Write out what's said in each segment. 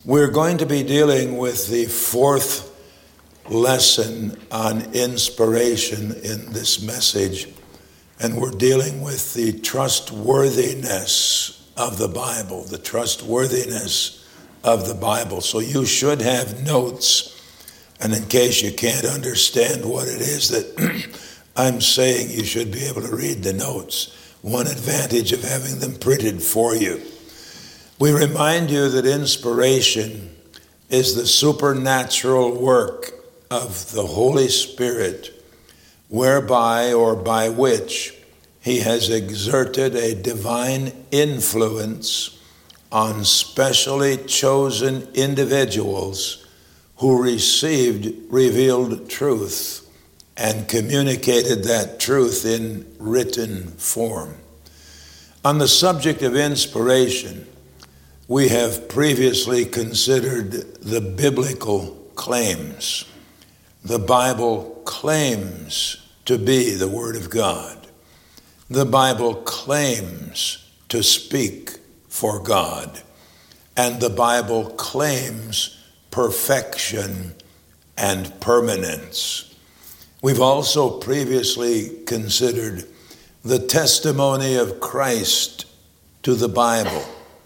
We're going to be dealing with the fourth lesson on inspiration in this message, and we're dealing with the trustworthiness of the Bible, the trustworthiness of the Bible. So you should have notes, and in case you can't understand what it is that I'm saying, you should be able to read the notes. One advantage of having them printed for you. We remind you that inspiration is the supernatural work of the Holy Spirit, whereby or by which he has exerted a divine influence on specially chosen individuals who received revealed truth and communicated that truth in written form. On the subject of inspiration, we have previously considered the biblical claims. The Bible claims to be the Word of God. The Bible claims to speak for God. And the Bible claims perfection and permanence. We've also previously considered the testimony of Christ to the Bible.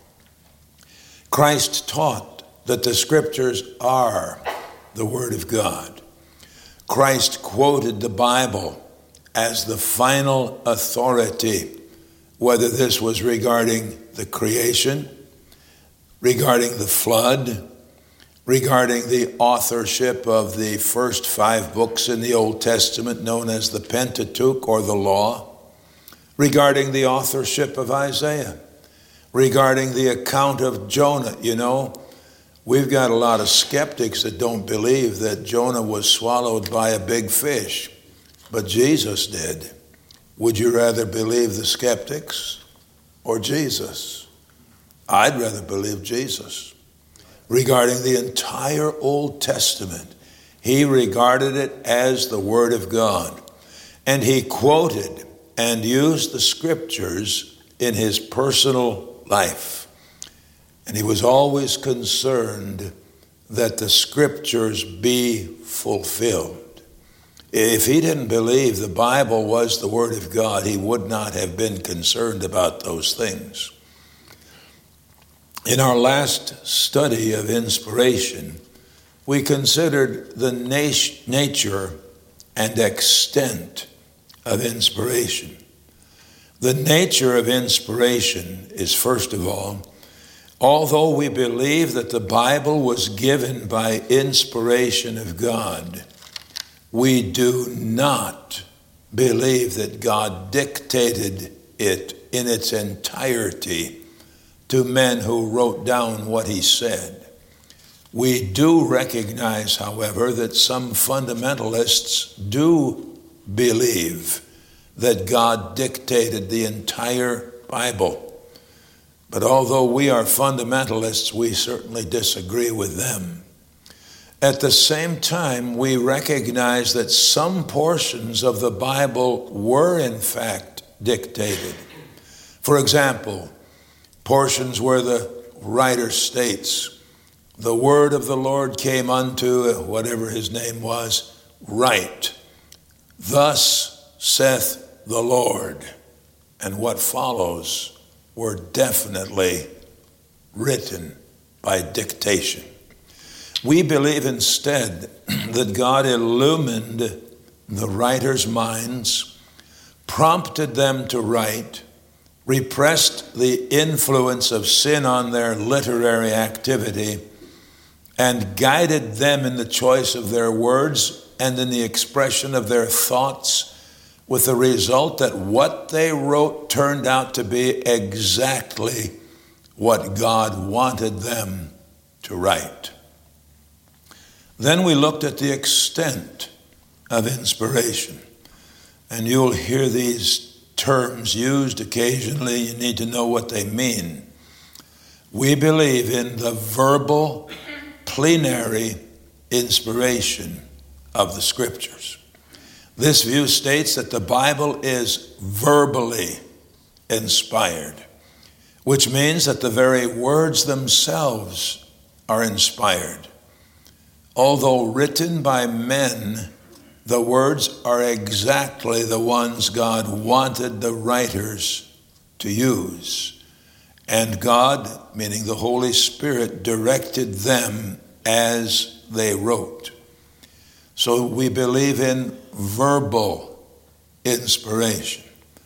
Christ taught that the Scriptures are the Word of God. Christ quoted the Bible as the final authority, whether this was regarding the creation, regarding the flood, regarding the authorship of the first 5 books in the Old Testament known as the Pentateuch or the Law, regarding the authorship of Isaiah, regarding the account of Jonah. You know, we've got a lot of skeptics that don't believe that Jonah was swallowed by a big fish, but Jesus did. Would you rather believe the skeptics or Jesus? I'd rather believe Jesus. Regarding the entire Old Testament, he regarded it as the Word of God, and he quoted and used the Scriptures in his personal life. And he was always concerned that the Scriptures be fulfilled. If he didn't believe the Bible was the Word of God, he would not have been concerned about those things. In our last study of inspiration, we considered the nature and extent of inspiration. The nature of inspiration is, first of all, although we believe that the Bible was given by inspiration of God, we do not believe that God dictated it in its entirety to men who wrote down what he said. We do recognize, however, that some fundamentalists do believe that God dictated the entire Bible. But although we are fundamentalists, we certainly disagree with them. At the same time, we recognize that some portions of the Bible were in fact dictated. For example, portions where the writer states, "The word of the Lord came unto," whatever his name was, "right. Thus saith the Lord," and what follows were definitely written by dictation. We believe instead that God illumined the writers' minds, prompted them to write, repressed the influence of sin on their literary activity, and guided them in the choice of their words and in the expression of their thoughts, with the result that what they wrote turned out to be exactly what God wanted them to write. Then we looked at the extent of inspiration. And you'll hear these terms used occasionally. You need to know what they mean. We believe in the verbal, plenary inspiration of the Scriptures. This view states that the Bible is verbally inspired, which means that the very words themselves are inspired. Although written by men, the words are exactly the ones God wanted the writers to use. And God, meaning the Holy Spirit, directed them as they wrote. So we believe in verbal inspiration.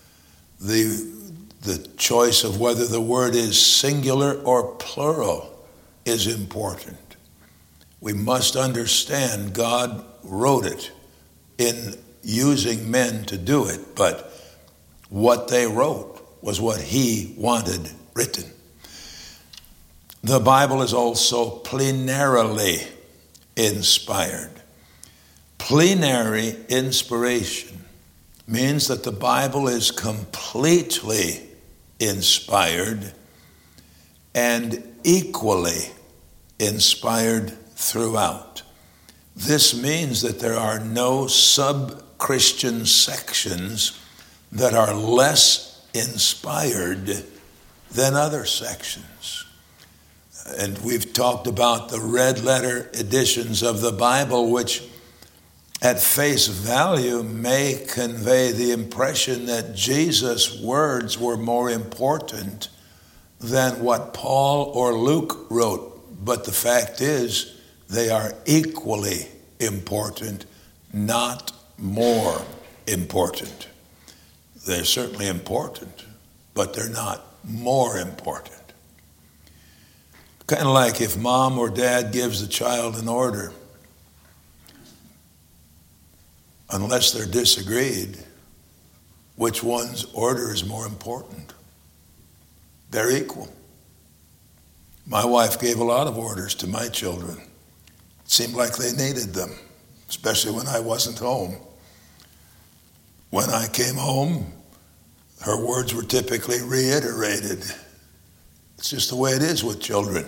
The choice of whether the word is singular or plural is important. We must understand God wrote it in using men to do it, but what they wrote was what he wanted written. The Bible is also plenarily inspired. Plenary inspiration means that the Bible is completely inspired and equally inspired throughout. This means that there are no sub-Christian sections that are less inspired than other sections. And we've talked about the red letter editions of the Bible, which at face value may convey the impression that Jesus' words were more important than what Paul or Luke wrote. But the fact is, they are equally important, not more important. They're certainly important, but they're not more important. Kind of like if mom or dad gives the child an order, unless they're disagreed, which one's order is more important? They're equal. My wife gave a lot of orders to my children. It seemed like they needed them, especially when I wasn't home. When I came home, her words were typically reiterated. It's just the way it is with children.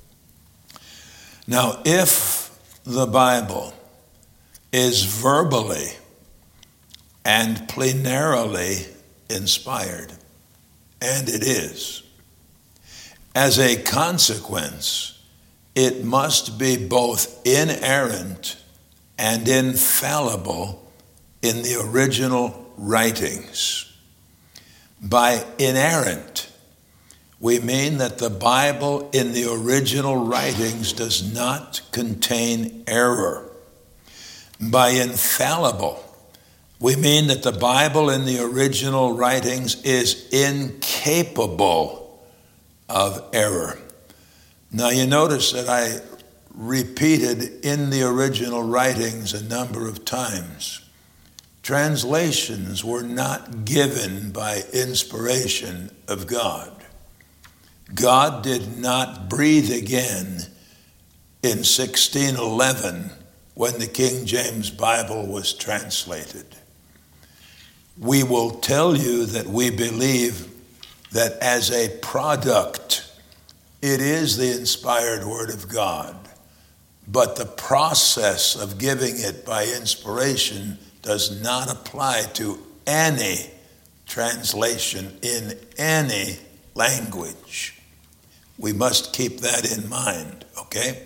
Now, if the Bible is verbally and plenarily inspired, and it is, as a consequence, it must be both inerrant and infallible in the original writings. By inerrant, we mean that the Bible in the original writings does not contain error. By infallible, we mean that the Bible in the original writings is incapable of error. Now you notice that I repeated in the original writings a number of times. Translations were not given by inspiration of God. God did not breathe again in 1611 when the King James Bible was translated. We will tell you that we believe that as a product, it is the inspired Word of God, but the process of giving it by inspiration does not apply to any translation in any language. We must keep that in mind, okay?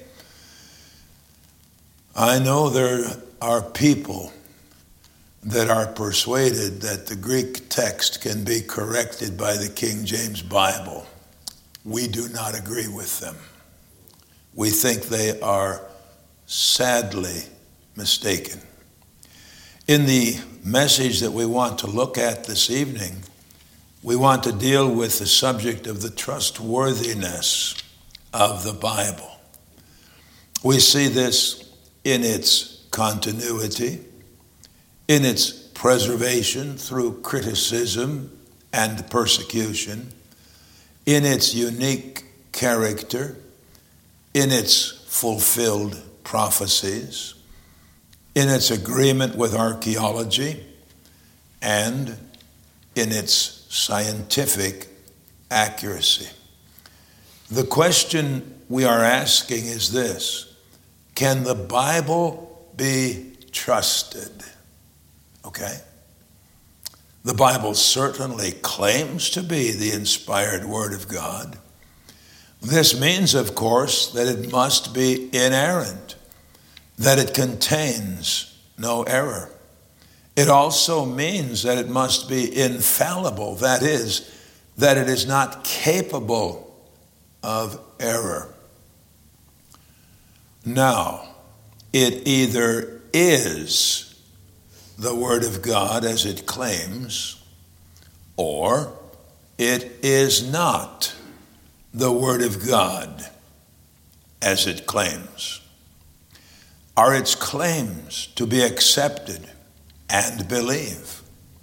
I know there are people that are persuaded that the Greek text can be corrected by the King James Bible. We do not agree with them. We think they are sadly mistaken. In the message that we want to look at this evening, we want to deal with the subject of the trustworthiness of the Bible. We see this in its continuity, in its preservation through criticism and persecution, in its unique character, in its fulfilled prophecies, in its agreement with archaeology, and in its scientific accuracy. The question we are asking is this: can the Bible be trusted? Okay? The Bible certainly claims to be the inspired Word of God. This means, of course, that it must be inerrant, that it contains no error. It also means that it must be infallible, that is, that it is not capable of error. Now, it either is the Word of God as it claims, or it is not the Word of God as it claims. Are its claims to be accepted and believed?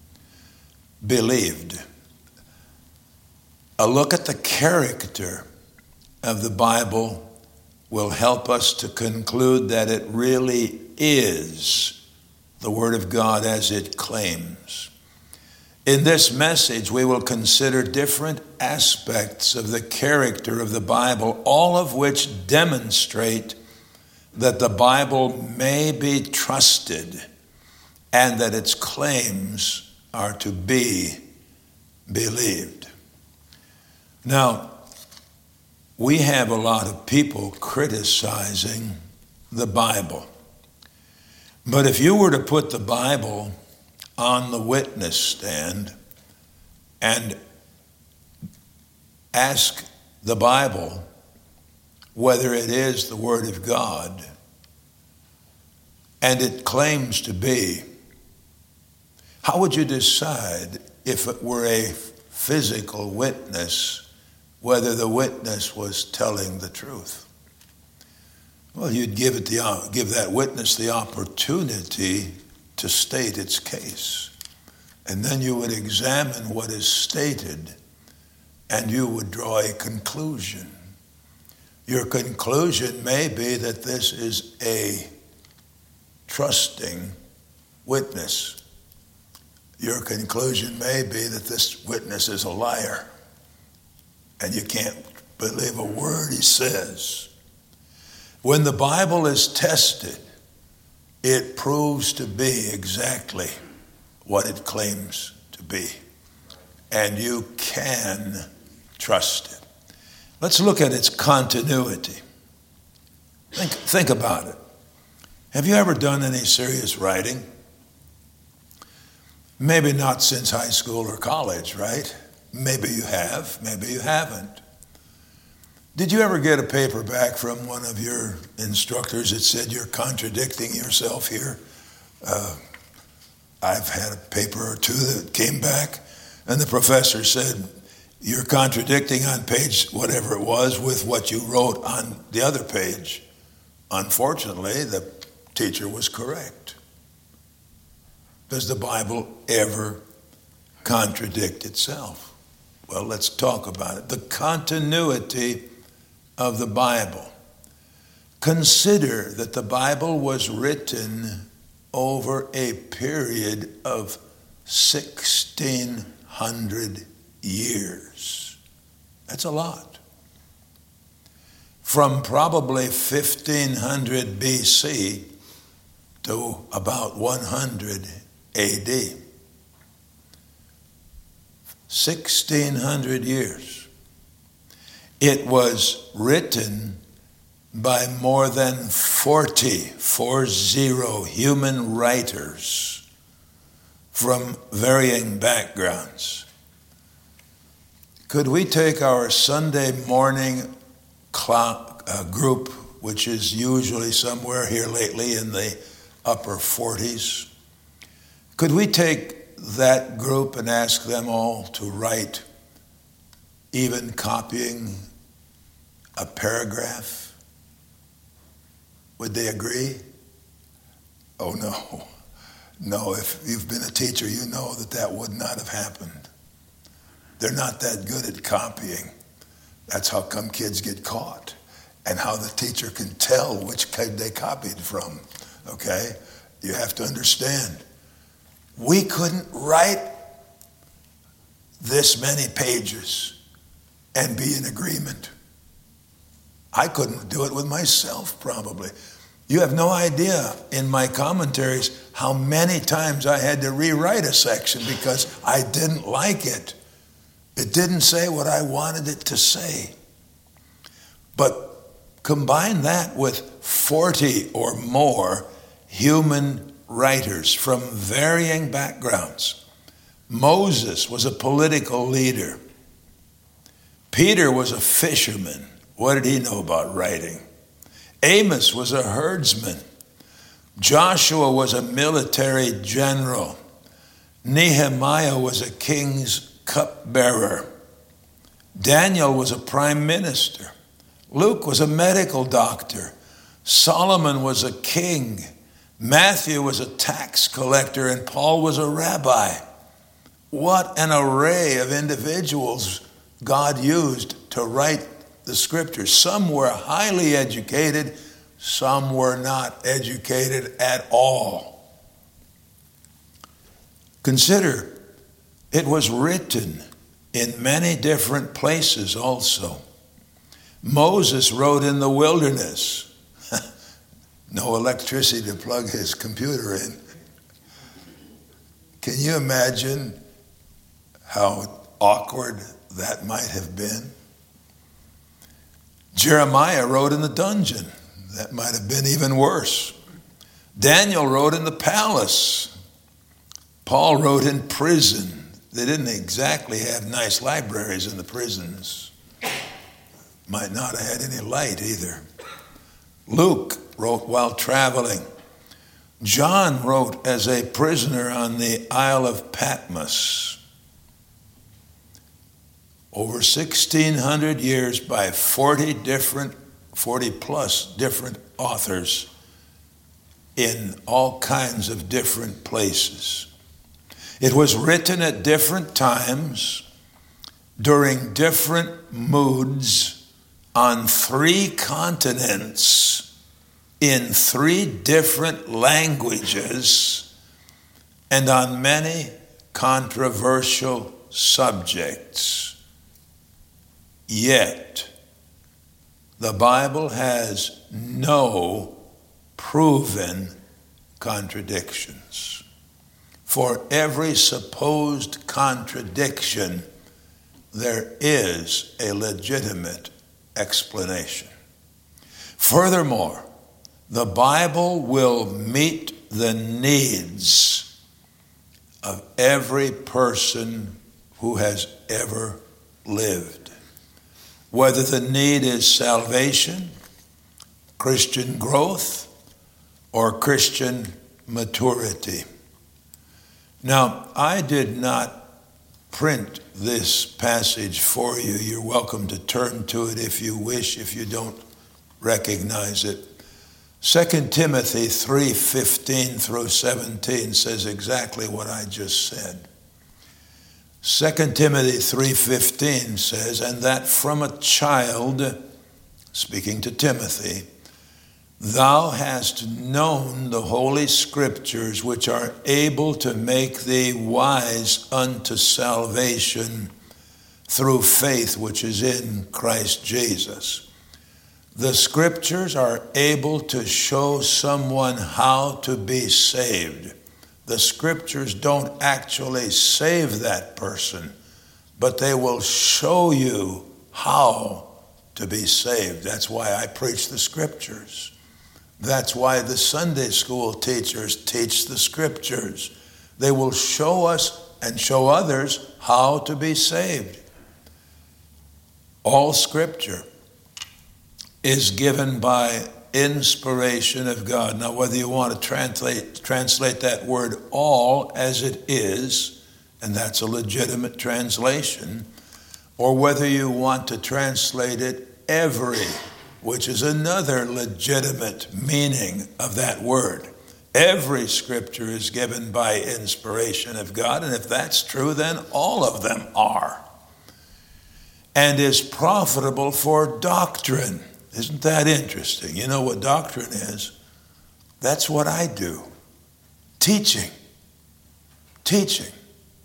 A look at the character of the Bible will help us to conclude that it really is the Word of God as it claims. In this message, we will consider different aspects of the character of the Bible, all of which demonstrate that the Bible may be trusted and that its claims are to be believed. Now, we have a lot of people criticizing the Bible. But if you were to put the Bible on the witness stand and ask the Bible whether it is the Word of God, and it claims to be, how would you decide if it were a physical witness whether the witness was telling the truth? Well, you'd give that witness the opportunity to state its case. And then you would examine what is stated, and you would draw a conclusion. Your conclusion may be that this is a trusting witness. Your conclusion may be that this witness is a liar, and you can't believe a word he says. When the Bible is tested, it proves to be exactly what it claims to be. And you can trust it. Let's look at its continuity. Think about it. Have you ever done any serious writing? Maybe not since high school or college, right? Maybe you have, maybe you haven't. Did you ever get a paper back from one of your instructors that said you're contradicting yourself here? I've had a paper or two that came back, and the professor said, you're contradicting on page whatever it was with what you wrote on the other page. Unfortunately, the teacher was correct. Does the Bible ever contradict itself? Well, let's talk about it. The continuity of the Bible. Consider that the Bible was written over a period of 1,600 years. That's a lot. From probably 1500 BC to about 100 AD. 1,600 years. It was written by more than 40 human writers from varying backgrounds. Could we take our Sunday morning group, which is usually somewhere here lately in the upper 40s, could we take that group and ask them all to write, even copying a paragraph? Would they agree? Oh, no. No, if you've been a teacher, you know that would not have happened. They're not that good at copying. That's how come kids get caught, and how the teacher can tell which kid they copied from, okay? You have to understand. We couldn't write this many pages and be in agreement. I couldn't do it with myself, probably. You have no idea in my commentaries how many times I had to rewrite a section because I didn't like it. It didn't say what I wanted it to say. But combine that with 40 or more human writers from varying backgrounds. Moses was a political leader. Peter was a fisherman. What did he know about writing? Amos was a herdsman. Joshua was a military general. Nehemiah was a king's cupbearer. Daniel was a prime minister. Luke was a medical doctor. Solomon was a king. Matthew was a tax collector, and Paul was a rabbi. What an array of individuals God used to write the scriptures. Some were highly educated, some were not educated at all. Consider, it was written in many different places also. Moses wrote in the wilderness. No electricity to plug his computer in. Can you imagine how awkward that might have been? Jeremiah wrote in the dungeon. That might have been even worse. Daniel wrote in the palace. Paul wrote in prison. They didn't exactly have nice libraries in the prisons. Might not have had any light either. Luke wrote while traveling. John wrote as a prisoner on the Isle of Patmos. Over 1,600 years by 40 plus different authors in all kinds of different places. It was written at different times, during different moods, on 3 continents, in 3 different languages, and on many controversial subjects. Yet, the Bible has no proven contradictions. For every supposed contradiction, there is a legitimate explanation. Furthermore, the Bible will meet the needs of every person who has ever lived. Whether the need is salvation, Christian growth, or Christian maturity. Now, I did not print this passage for you. You're welcome to turn to it if you wish, if you don't recognize it. 2 Timothy 3:15 through 17 says exactly what I just said. 2 Timothy 3:15 says, and that from a child, speaking to Timothy, thou hast known the holy scriptures, which are able to make thee wise unto salvation through faith which is in Christ Jesus. The scriptures are able to show someone how to be saved. The scriptures don't actually save that person, but they will show you how to be saved. That's why I preach the scriptures. That's why the Sunday school teachers teach the scriptures. They will show us and show others how to be saved. All scripture is given by inspiration of God. Now, whether you want to translate that word all as it is, and that's a legitimate translation, or whether you want to translate it every, which is another legitimate meaning of that word. Every scripture is given by inspiration of God, and if that's true, then all of them are. And is profitable for doctrine. Isn't that interesting? You know what doctrine is? That's what I do. Teaching. Teaching.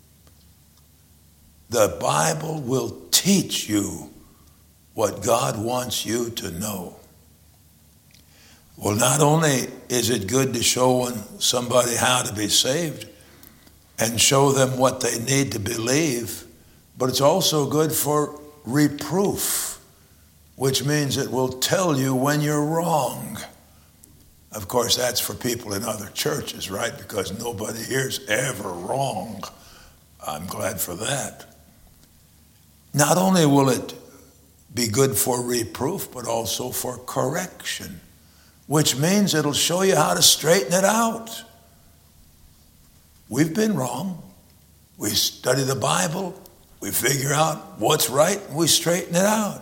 The Bible will teach you what God wants you to know. Well, not only is it good to show somebody how to be saved and show them what they need to believe, but it's also good for reproof which means it will tell you when you're wrong. Of course, that's for people in other churches, right? Because nobody here's ever wrong. I'm glad for that. Not only will it be good for reproof, but also for correction, which means it'll show you how to straighten it out. We've been wrong. We study the Bible, we figure out what's right, and we straighten it out.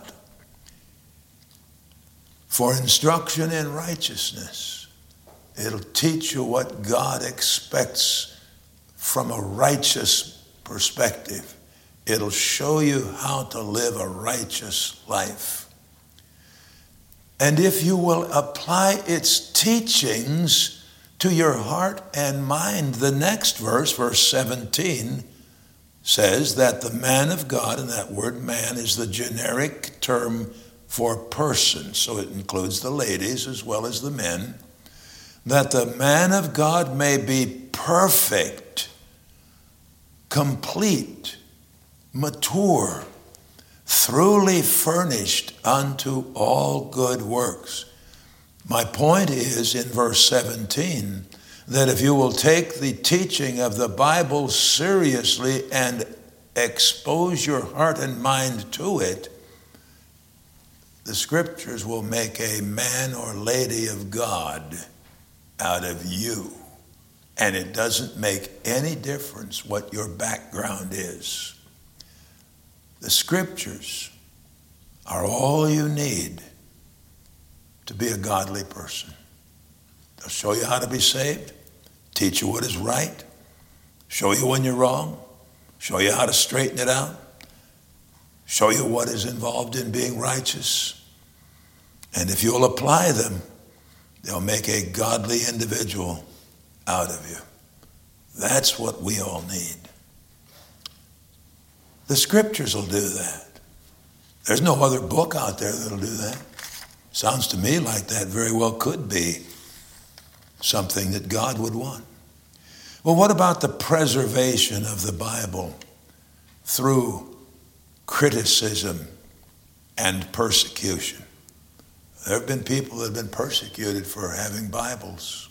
For instruction in righteousness, it'll teach you what God expects from a righteous perspective. It'll show you how to live a righteous life. And if you will apply its teachings to your heart and mind, the next verse, verse 17, says that the man of God, and that word man is the generic term for person, so it includes the ladies as well as the men, that the man of God may be perfect, complete, mature, thoroughly furnished unto all good works. My point is in verse 17 that if you will take the teaching of the Bible seriously and expose your heart and mind to it, the scriptures will make a man or lady of God out of you. And it doesn't make any difference what your background is. The scriptures are all you need to be a godly person. They'll show you how to be saved, teach you what is right, show you when you're wrong, show you how to straighten it out, show you what is involved in being righteous. And if you'll apply them, they'll make a godly individual out of you. That's what we all need. The scriptures will do that. There's no other book out there that'll do that. Sounds to me like that very well could be something that God would want. Well, what about the preservation of the Bible through criticism and persecution? There have been people that have been persecuted for having Bibles.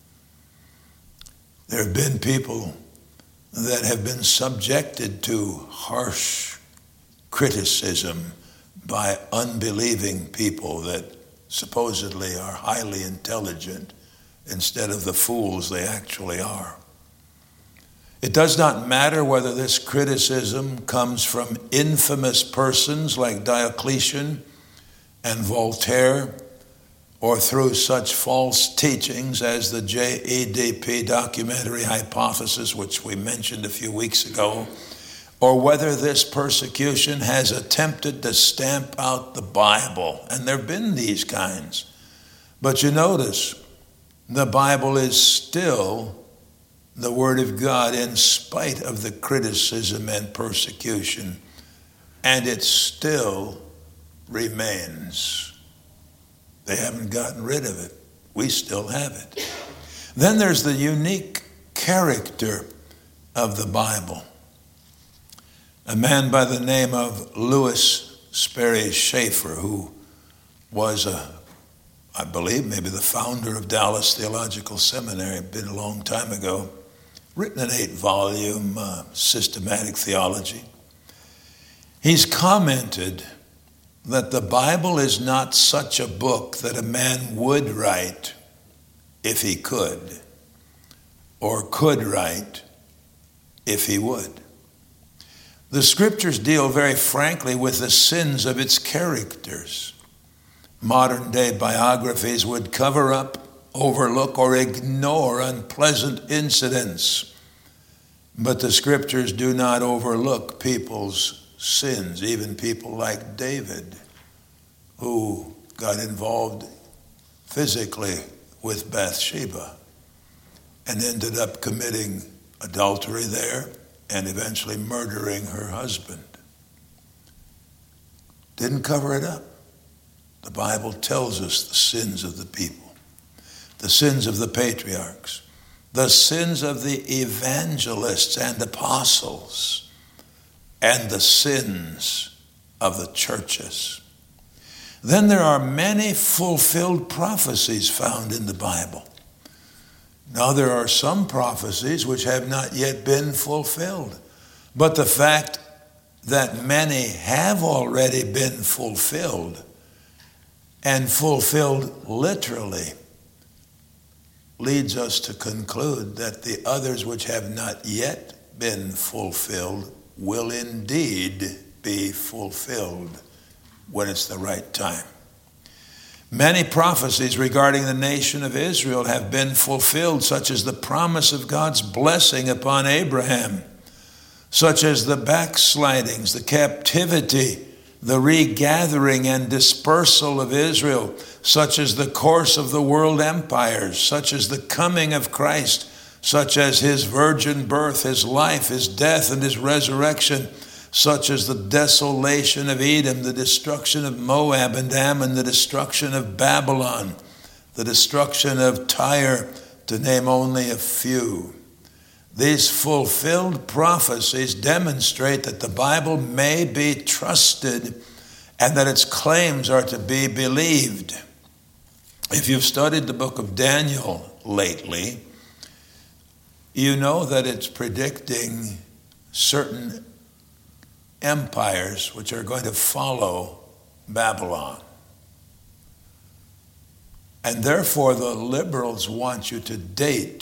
There have been people that have been subjected to harsh criticism by unbelieving people that supposedly are highly intelligent instead of the fools they actually are. It does not matter whether this criticism comes from infamous persons like Diocletian and Voltaire, or through such false teachings as the JEDP documentary hypothesis, which we mentioned a few weeks ago, or whether this persecution has attempted to stamp out the Bible. And there have been these kinds. But you notice, the Bible is still the Word of God in spite of the criticism and persecution, and it still remains. They haven't gotten rid of it. We still have it. Then there's the unique character of the Bible. A man by the name of Lewis Sperry Chafer, who was I believe maybe the founder of Dallas Theological Seminary, been a long time ago, written an 8-volume systematic theology. He's commented that the Bible is not such a book that a man would write if he could, or could write if he would. The scriptures deal very frankly with the sins of its characters. Modern day biographies would cover up, overlook, or ignore unpleasant incidents. But the scriptures do not overlook people's sins, even people like David, who got involved physically with Bathsheba and ended up committing adultery there and eventually murdering her husband. Didn't cover it up. The Bible tells us the sins of the people, the sins of the patriarchs, the sins of the evangelists and apostles, and the sins of the churches. Then there are many fulfilled prophecies found in the Bible. Now there are some prophecies which have not yet been fulfilled. But the fact that many have already been fulfilled, and fulfilled literally, leads us to conclude that the others which have not yet been fulfilled will indeed be fulfilled when it's the right time. Many prophecies regarding the nation of Israel have been fulfilled, such as the promise of God's blessing upon Abraham, such as the backslidings, the captivity, the regathering and dispersal of Israel, such as the course of the world empires, such as the coming of Christ, such as his virgin birth, his life, his death, and his resurrection, such as the desolation of Edom, the destruction of Moab and Ammon, the destruction of Babylon, the destruction of Tyre, to name only a few. These fulfilled prophecies demonstrate that the Bible may be trusted and that its claims are to be believed. If you've studied the book of Daniel lately, you know that it's predicting certain empires which are going to follow Babylon. And therefore the liberals want you to date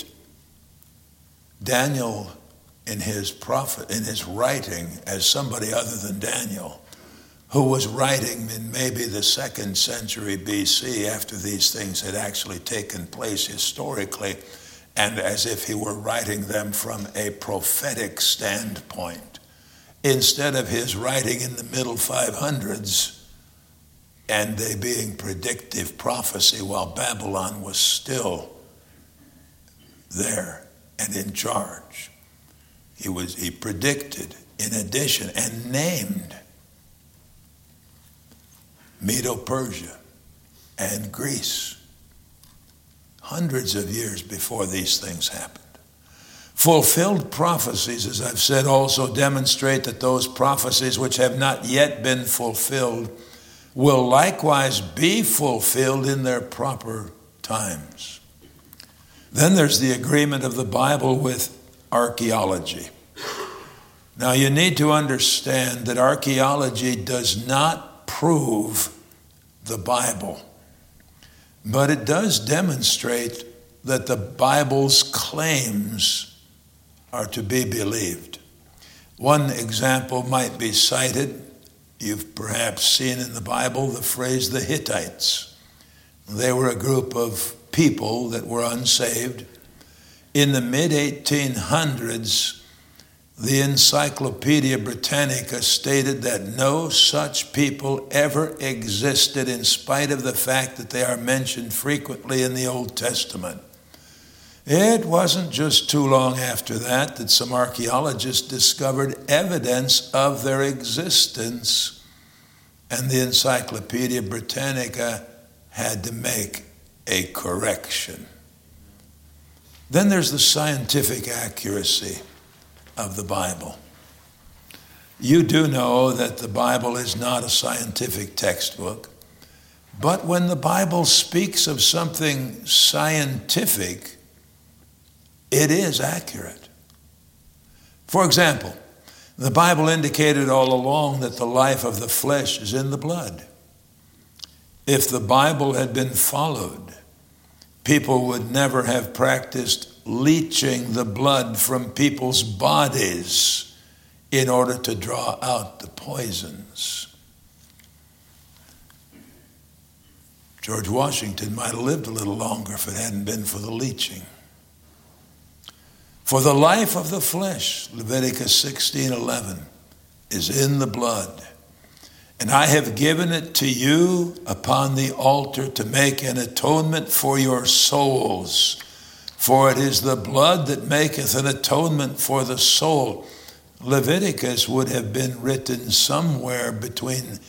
Daniel in his writing as somebody other than Daniel, who was writing in maybe the 2nd century BC after these things had actually taken place historically, and as if he were writing them from a prophetic standpoint, instead of his writing in the middle 500s and they being predictive prophecy while Babylon was still there and in charge. He predicted, in addition, and named Medo-Persia and Greece hundreds of years before these things happened. Fulfilled prophecies, as I've said, also demonstrate that those prophecies which have not yet been fulfilled will likewise be fulfilled in their proper times. Then there's the agreement of the Bible with archaeology. Now you need to understand that archaeology does not prove the Bible, but it does demonstrate that the Bible's claims are to be believed. One example might be cited. You've perhaps seen in the Bible the phrase the Hittites. They were a group of people that were unsaved. In the mid-1800s, the Encyclopedia Britannica stated that no such people ever existed, in spite of the fact that they are mentioned frequently in the Old Testament. It wasn't just too long after that some archaeologists discovered evidence of their existence, and the Encyclopedia Britannica had to make a correction. Then there's the scientific accuracy of the Bible. You do know that the Bible is not a scientific textbook, but when the Bible speaks of something scientific, it is accurate. For example, the Bible indicated all along that the life of the flesh is in the blood. If the Bible had been followed, people would never have practiced leaching the blood from people's bodies in order to draw out the poisons. George Washington might have lived a little longer if it hadn't been for the leaching. For the life of the flesh, Leviticus 16:11, is in the blood. And I have given it to you upon the altar to make an atonement for your souls. For it is the blood that maketh an atonement for the soul. Leviticus would have been written somewhere between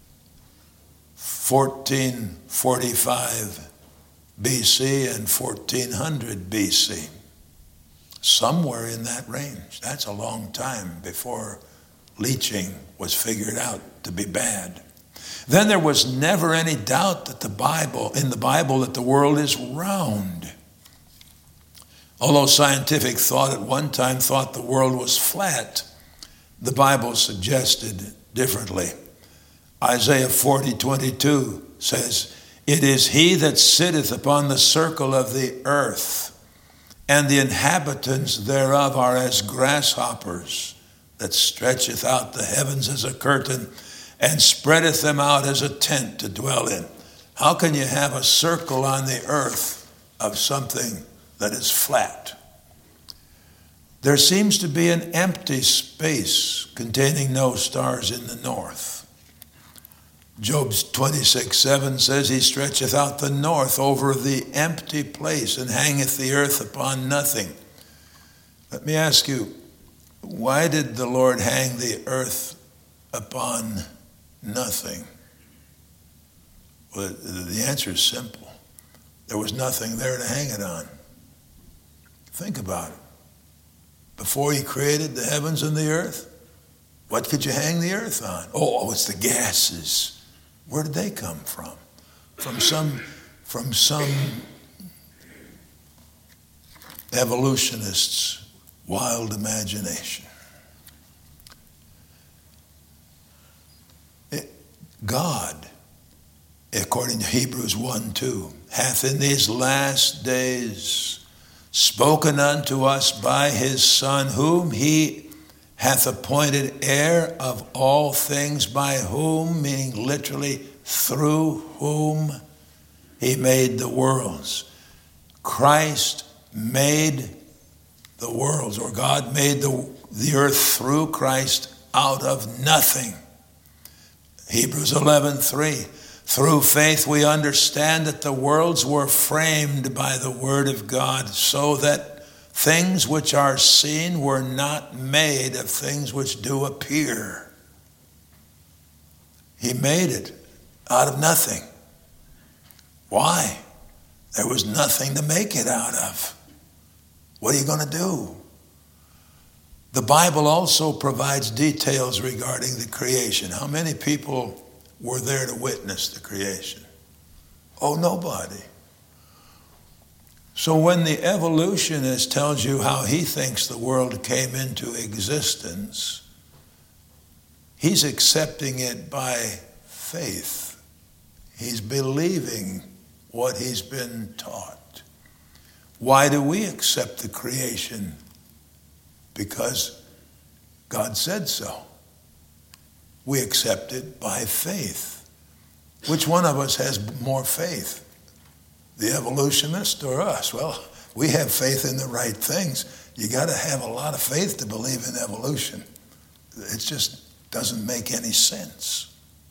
1445 BC and 1400 BC. Somewhere in that range. That's a long time before leaching was figured out to be bad. Then there was never any doubt that in the Bible that the world is round. Although scientific thought at one time thought the world was flat, the Bible suggested differently. Isaiah 40:22 says, "It is he that sitteth upon the circle of the earth, and the inhabitants thereof are as grasshoppers, that stretcheth out the heavens as a curtain, and spreadeth them out as a tent to dwell in." How can you have a circle on the earth of something that is flat? There seems to be an empty space containing no stars in the north. Job 26:7 says, "He stretcheth out the north over the empty place, and hangeth the earth upon nothing." Let me ask you, why did the Lord hang the earth upon nothing? Well, the answer is simple. There was nothing there to hang it on. Think about it. Before he created the heavens and the earth, what could you hang the earth on? Oh, it's the gases. Where did they come from? From some evolutionist's wild imagination. God, according to Hebrews 1:2, hath in these last days spoken unto us by his Son, whom he hath appointed heir of all things, by whom, meaning literally through whom, he made the worlds. Christ made the worlds, or God made the earth through Christ out of nothing. Hebrews 11:3, "Through faith we understand that the worlds were framed by the word of God, so that things which are seen were not made of things which do appear." He made it out of nothing. Why? There was nothing to make it out of. What are you going to do? The Bible also provides details regarding the creation. How many people were there to witness the creation? Oh, nobody. So when the evolutionist tells you how he thinks the world came into existence, he's accepting it by faith. He's believing what he's been taught. Why do we accept the creation? Because God said so. We accept it by faith. Which one of us has more faith? The evolutionist or us? Well, we have faith in the right things. You got to have a lot of faith to believe in evolution. It just doesn't make any sense.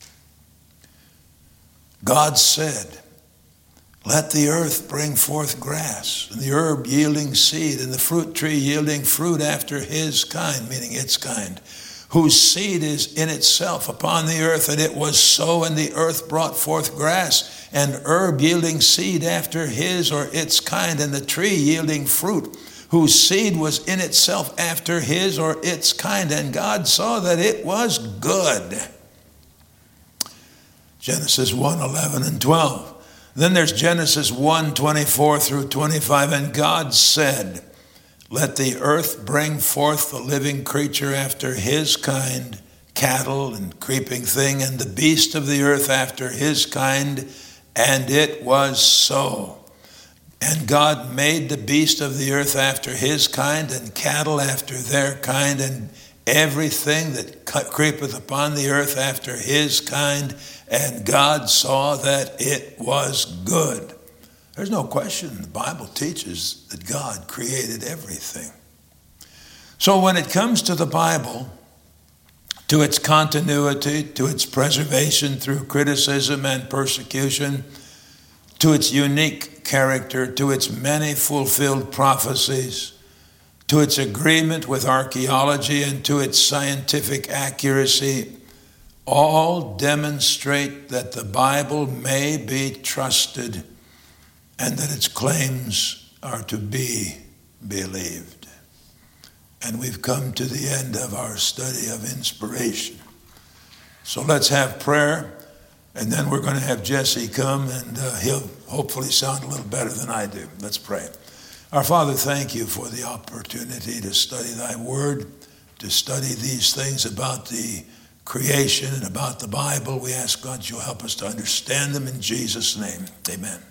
God said, "Let the earth bring forth grass, and the herb yielding seed, and the fruit tree yielding fruit after his kind," meaning its kind, "whose seed is in itself upon the earth." And it was so, and the earth brought forth grass, and herb yielding seed after his or its kind, and the tree yielding fruit, whose seed was in itself after his or its kind. And God saw that it was good. Genesis 1:11 and 12. Then there's Genesis 1:24 through 25. "And God said, Let the earth bring forth the living creature after his kind, cattle and creeping thing, and the beast of the earth after his kind. And it was so. And God made the beast of the earth after his kind, and cattle after their kind, and everything that creepeth upon the earth after his kind. And God saw that it was good." There's no question the Bible teaches that God created everything. So when it comes to the Bible, to its continuity, to its preservation through criticism and persecution, to its unique character, to its many fulfilled prophecies, to its agreement with archaeology, and to its scientific accuracy, all demonstrate that the Bible may be trusted and that its claims are to be believed. And we've come to the end of our study of inspiration. So let's have prayer. And then we're going to have Jesse come, and he'll hopefully sound a little better than I do. Let's pray. Our Father, thank you for the opportunity to study thy word, to study these things about the creation and about the Bible. We ask God you'll help us to understand them in Jesus' name. Amen.